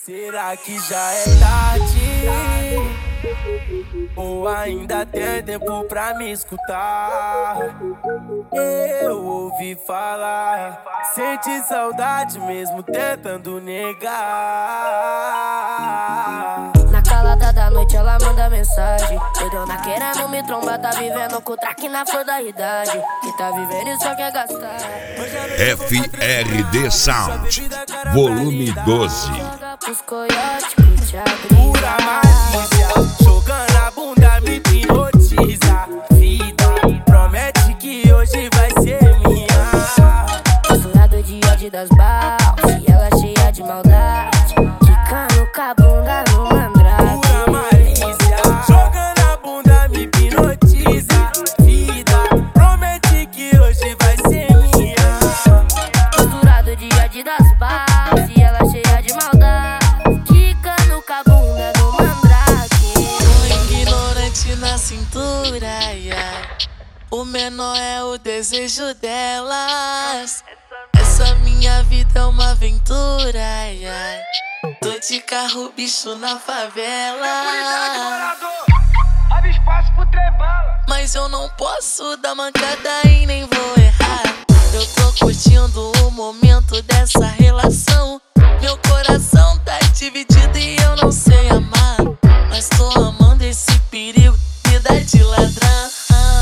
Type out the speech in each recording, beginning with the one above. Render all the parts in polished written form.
Será que já é tarde? Ou ainda tem tempo pra me escutar? Eu ouvi falar, sente saudade mesmo tentando negar. Na calada da noite ela manda mensagem: Doidona querendo me trombar, tá vivendo com o traque na flor da idade. Que tá vivendo e só quer gastar. FRD Sound, volume 12. Os coiotes que te abrem. Pura malícia, jogando a bunda me hipnotiza. Vida, promete que hoje vai ser minha. Misturado de ódio das balas, e ela cheia de maldade. Quicando com a bunda no mandrake. Pura malícia, jogando a bunda me hipnotiza. Vida, promete que hoje vai ser minha. Misturado de ódio das balas, e ela cheia de maldade. Quicando com a bunda no mandrake. Um ignorante na cintura, yeah. O menor é o desejo delas. Essa minha vida é uma aventura, yeah. Tô de carro, bicho, na favela. Abre espaço pro trem-bala. Mas eu não posso dar mancada e nem vou errar. Eu tô curtindo o momento dessa relação. Meu coração tá dividido e eu não sei amar. Mas tô amando esse perigo, vida de ladrão.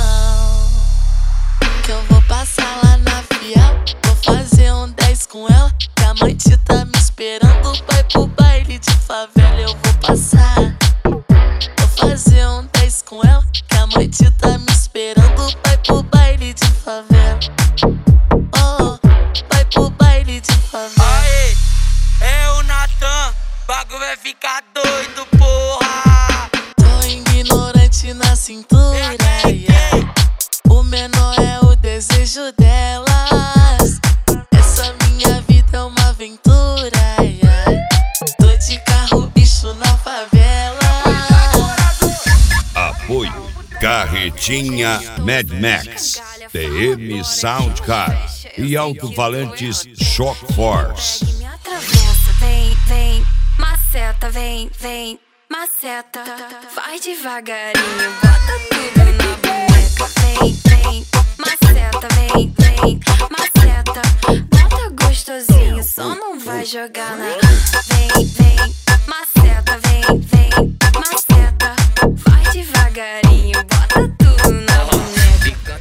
Que eu vou passar lá na Fiel, vou fazer um 10 com ela. Que a amante tá me esperando, vai pro baile de favela. Eu vou passar, vou fazer um 10 com ela. Que a amante tá me esperando, vai pro baile de favela. Oh, vai pro baile de favela. Aê, é o Natan, bagulho vai ficar doido, porra. Tô ignorante na cintura, yeah. O menor é o desejo delas. Essa minha vida é uma aventura, yeah. Tô de carro, bicho, na favela. Apoio Carretinha Mad Max, TM Sound Car e alto-falantes Shock Force. Me atravessa, vem, vem, maceta, vem, vem, maceta. Vai devagarinho, bota tudo na boneca. Vem, vem, maceta, vem, vem, maceta. Bota gostosinho, só não vai jogar na. Vem, vem, maceta, vem, vem, maceta. Vai devagarinho, bota tudo na boneca.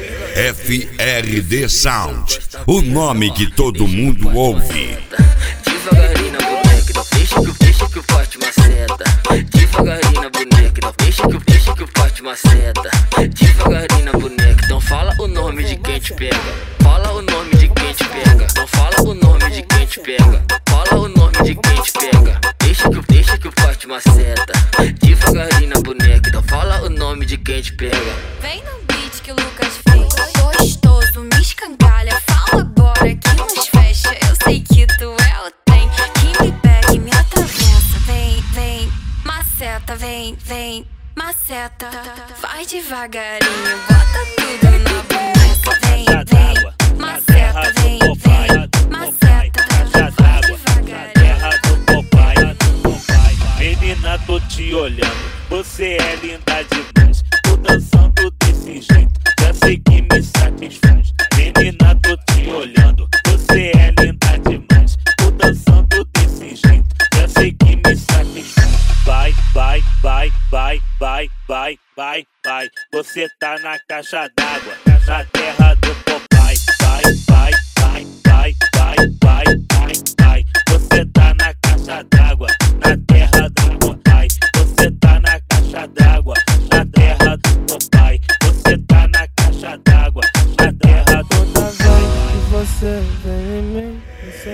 FRD Sound, o nome que todo mundo ouve. Devagarinho na boneca, não deixa que o forte maceta. Devagarinho na boneca, não deixa que o forte maceta. Devagarinho na boneca, então fala o nome de quem te pega. Fala o nome de quem te pega. Então fala o nome de quem te pega. Fala o nome de quem te pega. Deixa que o forte maceta. Devagarinho na boneca, então fala o nome de quem te pega. Vem no beat que o Lucas fez. Gostoso, me escangalha. Fala agora que nos fecha. Eu sei que tu é o trem que me pega e me atravessa. Vem, vem, maceta, vem, vem, maceta. Vai devagarinho, bota tudo na boneca. Vem, vem, maceta, vem, vem, maceta. Vai devagarinho. Menina, tô te olhando, você é linda demais. Tô dançando desse jeito, já sei que me satisfaz. Menina, tô te olhando, você é linda demais. Tô dançando desse jeito, já sei que me satisfaz. Vai, vai, vai, vai, vai, vai, vai, vai. Você tá na caixa d'água, na terra do Popeye. Vai, vai, vai, vai, vai, vai, vai, vai. Você tá na caixa d'água, na terra do Popeye. Você tá na caixa d'água, na terra do Popeye. Você tá na caixa d'água, na terra do Popeye. Você vem em mim.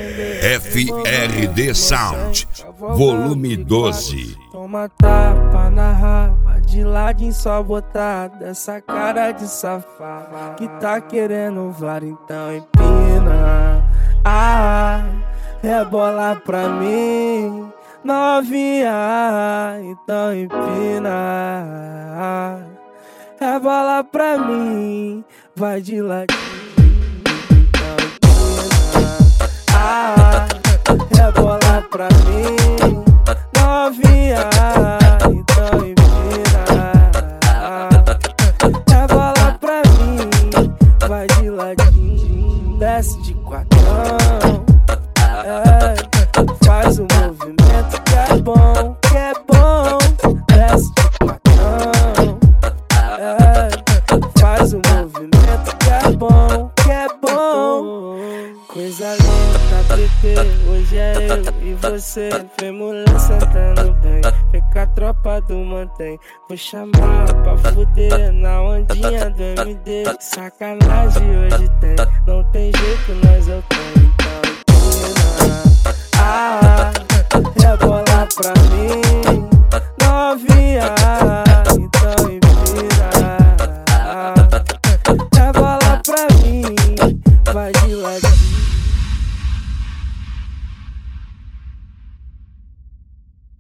FRD Sound, volume 12. Toma tapa na raba, de ladinho só botar dessa cara de safado que tá querendo voar, então empina. Rebola pra mim, novinha, então empina. Rebola pra mim, vai de ladinho, então empina. Rebola pra pra mim, novinha, então empina. Rebola pra mim, vai de ladinho, desce de quatrão. Faz o movimento que é bom, desce de quatrão. Faz o movimento que é bom, Coisa linda, PT, hoje é eu e você. Vem mulher sentando bem, fica a tropa do mantém. Vou chamar pra fuder na ondinha do MD. Sacanagem hoje tem, não tem jeito, nós eu tenho.